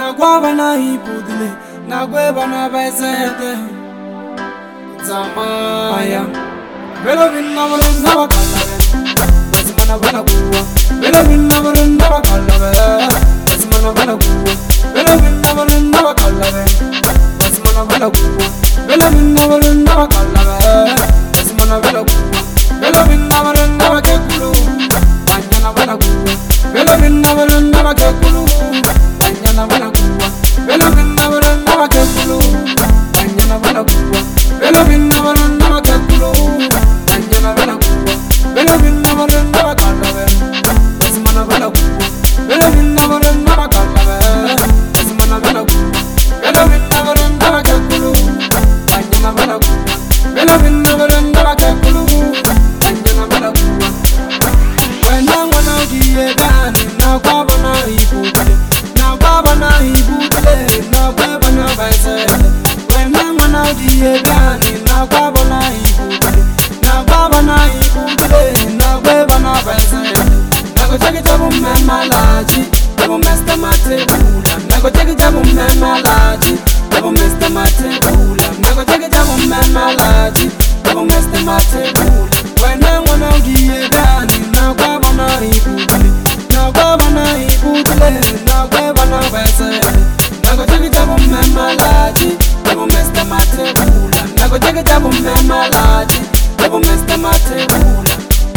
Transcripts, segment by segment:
na guava na ipudile na gueva na besete zamaya velo vinna volenda bakalaven basmana bana guva velo vinna volenda bakalaven basmana bana guva velo vinna volenda bakalaven basmana bana guva velo vinna volenda bakalaven basmana bana guva velo vinna volenda bakekulu anyana bana guva velo vinna volenda bakekulu anyana bana guva velo vinna volenda bakekulu anyana bana guva velo vinna volenda bakekulu anyana bana guva velo vinna volenda bakalaven basmana bana guva velo vinna volenda bakalaven basmana bana guva velo vinna volenda bakekulu anyana bana guva velo vinna volenda bakekulu anyana bana guva wena wana ujiye bani na kwaba na ibutile na kwaba na ibutile na kwaba na baisele wena wana ujiye bani na kwaba na ibutile na kwaba na ibutile na kwaba na baisele nago cheki tabu memalaji tabu mesta matebula nago cheki tabu memalaji tabu mesta matebula nago cheki tabu memalaji tabu mesta matebula wena wana ujiye bani na kwaba na ibutile na kwaba na ibutile na kwaba na baisele nago cheki tabu memalaji tabu mesta matebula nago cheki tabu memalaji tabu mesta matebula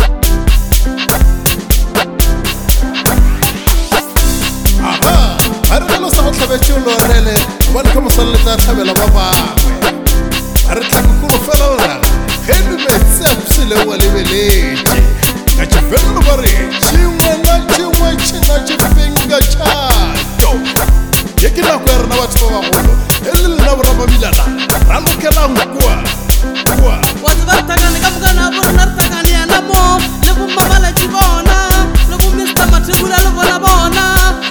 Arreglo sa otla bechulo rele wan como salita tabela baba arregla kulo felona helu metsi abusile wale beleje ngache felona bare chimwe na chimwe china chifinga chato yekina kwerna watu baba ngolo elil na braba bilana ramkela ngwa kwa watu batagani kamgana burnar tagani anamo lebu mabala chibona lebu mista matibula lebu na bona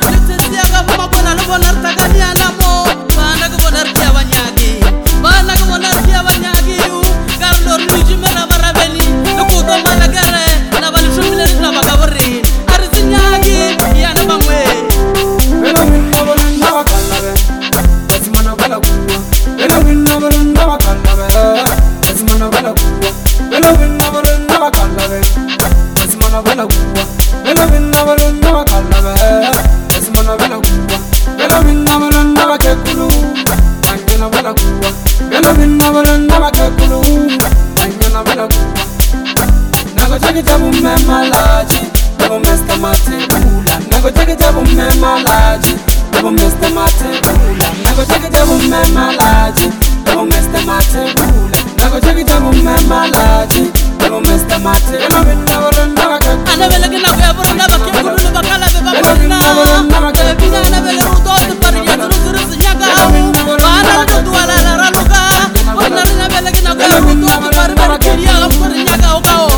Nago mesta matebula nago cheki tabu memalaji tabu mesta matebula nago cheki tabu memalaji tabu mesta matebula nago cheki tabu memalaji tabu mesta matebula vinna volenda bakekulu ana vele kina kwa burna bakekulu bakala be bakuna bina ana vele ruto de pariya zuru sinyaga bana ruto wala la raluka ona na vele kina kwa ruto de pariya kiriya sinyaga okao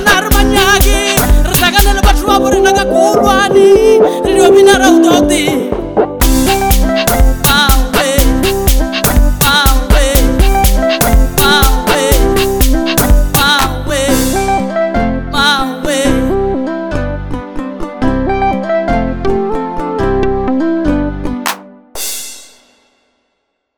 Rio Minarau Toti